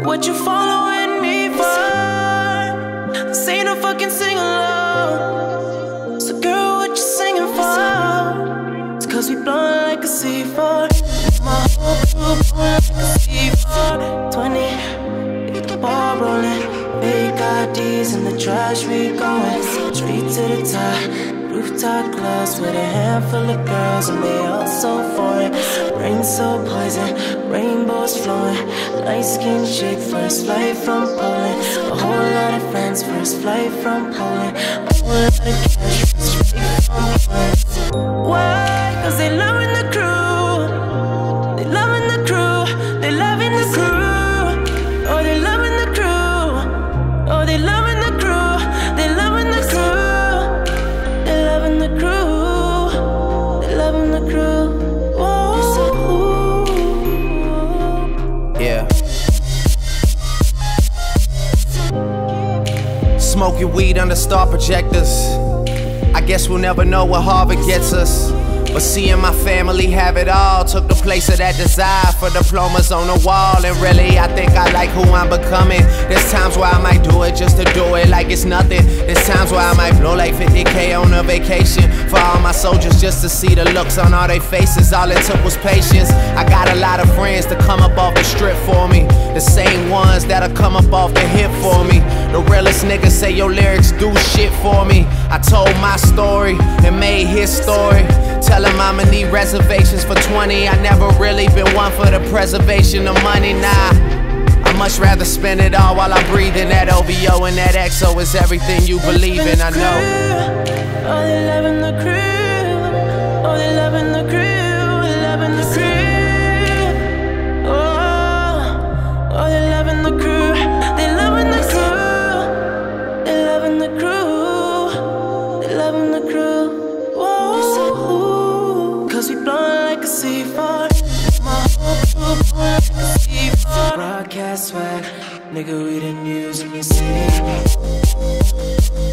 What you following me for? This ain't no fucking sing-along. So girl, what you singing for? It's cause we blowin' like a C4. My whole crew blowin' like a C4. 20, get the ball rollin'. Big IDs in the trash, we goin' straight to the top. Rooftop clubs with a handful of girls and they all so foreign. Rain so poison, rainbows flowing. Light-skinned chick, first flight from Poland. A whole lot of friends, first flight from Poland. A whole lot of cash, first flight from Poland. Why? Cause they loving the crew. They loving the crew. They loving the crew. Oh, they loving the crew. Oh, they loving the crew. They loving the crew. They loving the crew. They loving the crew. Whoa. Yeah. Smoking weed under star projectors. I guess we'll never know what Harvard gets us. But seeing my family have it all took the place of that desire for diplomas on the wall. And really, I think I like who I'm becoming. There's times where I might do it just to do it like it's nothing. There's times where I might blow like 50K on a vacation for all my soldiers just to see the looks on all their faces. All it took was patience. I got a lot of friends to come up off the strip for me. The same ones that'll come up off the hip for me. The realest niggas say your lyrics do shit for me. I told my story and made his story. Tell him I'ma need reservations for 20. I never really been one for the preservation of money, nah. I much rather spend it all while I'm breathing. That OVO and that XO is everything you believe in, I know. Oh, they loving the crew. Oh, they loving the crew. They loving the crew. Oh, they loving the crew. They loving the crew. They loving the crew. They loving the crew. Whoa. Cause we blowin' like a C4. My whole crew blowin' like a C4. Broadcast swag, nigga, we the news in the city.